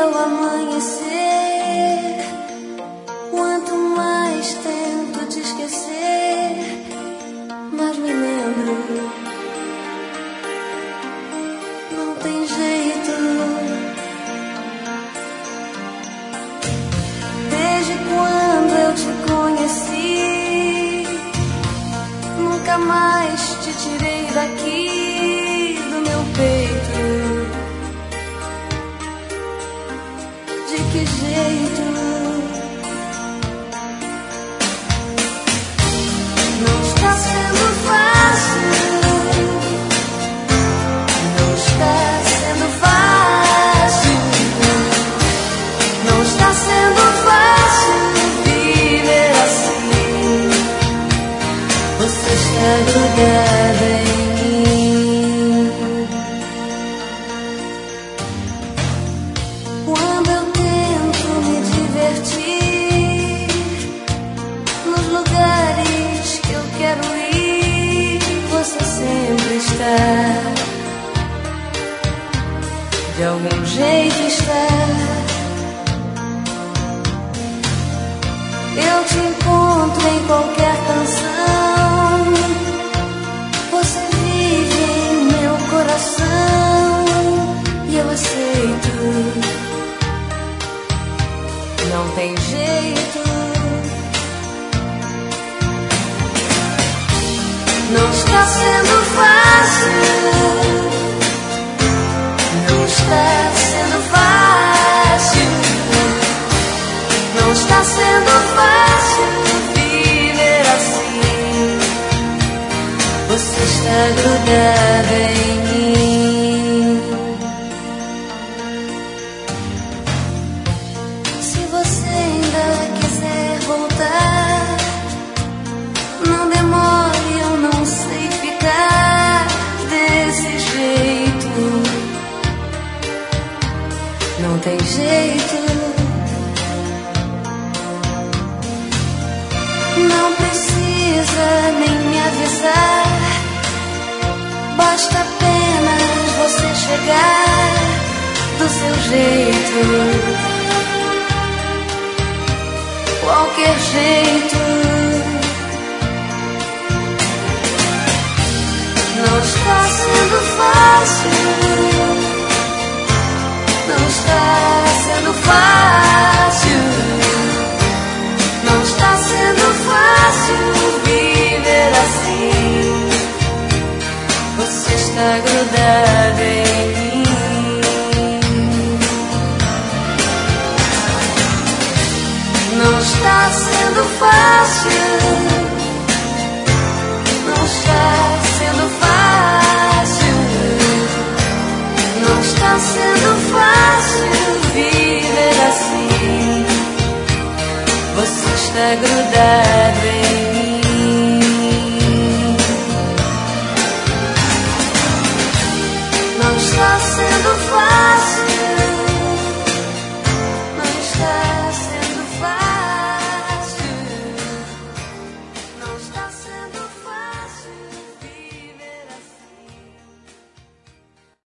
ao amanhecer, quanto mais tento te esquecer, mais me lembro. Não tem jeito. Desde quando eu te conheci, nunca mais te tirei daqui do meu peito. De que jeito? Não está sendo fácil. Não está sendo fácil. Não está sendo fácil viver assim. Você está grudada em mim. Quando eu tento me divertir nos lugares que eu quero ir, você sempre está. De algum jeito está. Eu te encontro em qualquer canção. Você vive em meu coração e eu aceito. Não tem jeito. Não está sendo fácil. Não está sendo fácil. Não está sendo fácil viver assim. Você está grudada em mim. Se você ainda quiser voltar, não demore, eu não sei ficar desse jeito. Não tem jeito. Não precisa nem me avisar. Basta apenas você chegar do seu jeito. Qualquer jeito. Não está sendo fácil. Não está sendo fácil. Não está sendo fácil viver assim. Você está grudada em mim. Não está sendo fácil. Não está sendo fácil. Não está sendo fácil viver assim. Você está grudada.